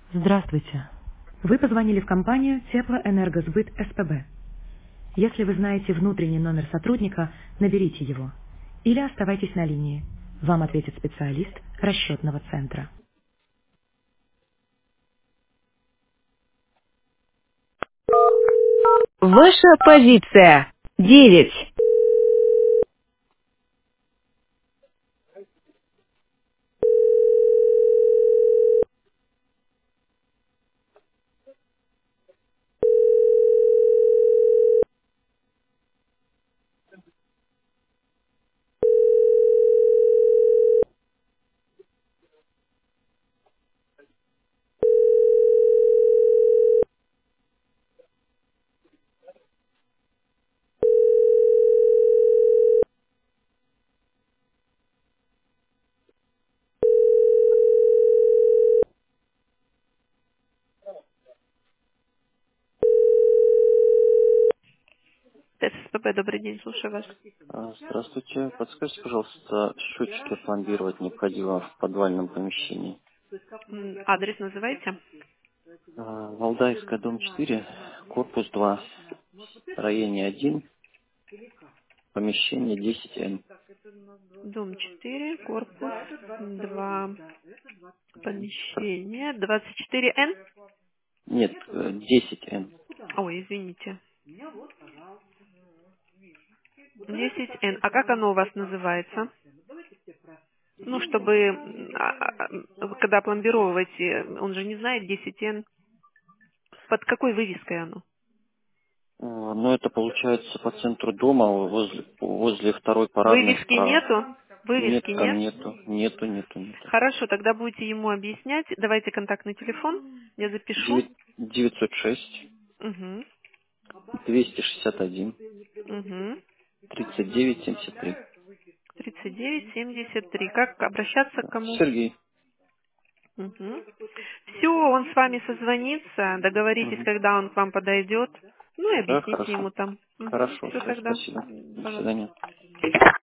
Здравствуйте. Вы позвонили в компанию Теплоэнергосбыт СПБ. Если вы знаете внутренний номер сотрудника, наберите его. Или оставайтесь на линии. Вам ответит специалист расчетного центра. Ваша позиция. 9. СПБ, добрый день, слушаю вас. Здравствуйте. Подскажите, пожалуйста, счетчики пломбировать необходимо в подвальном помещении. Адрес называйте. Валдайская, дом 4, корпус 2, строение 1, помещение 10Н. Дом 4, корпус 2, помещение 24Н. Нет, 10Н. Ой, извините. 10Н. А как оно у вас называется? Ну, чтобы, когда пломбировываете, он же не знает 10Н. Под какой вывеской оно? Ну, это получается по центру дома, возле второй парадной Вывески справа. нету? Нет, Вывески там нет? нету. Нету. Хорошо, тогда будете ему объяснять. Давайте контактный телефон. Я запишу. 906 Угу. 261 Угу. 39 73. 3973. Как обращаться к кому? Сергей. Угу. Все, он с вами созвонится. Договоритесь, Мгм. когда он к вам подойдет. Ну и Да, объясните хорошо. ему там. Угу. Хорошо, Все все, тогда. спасибо. До Пожалуйста. свидания.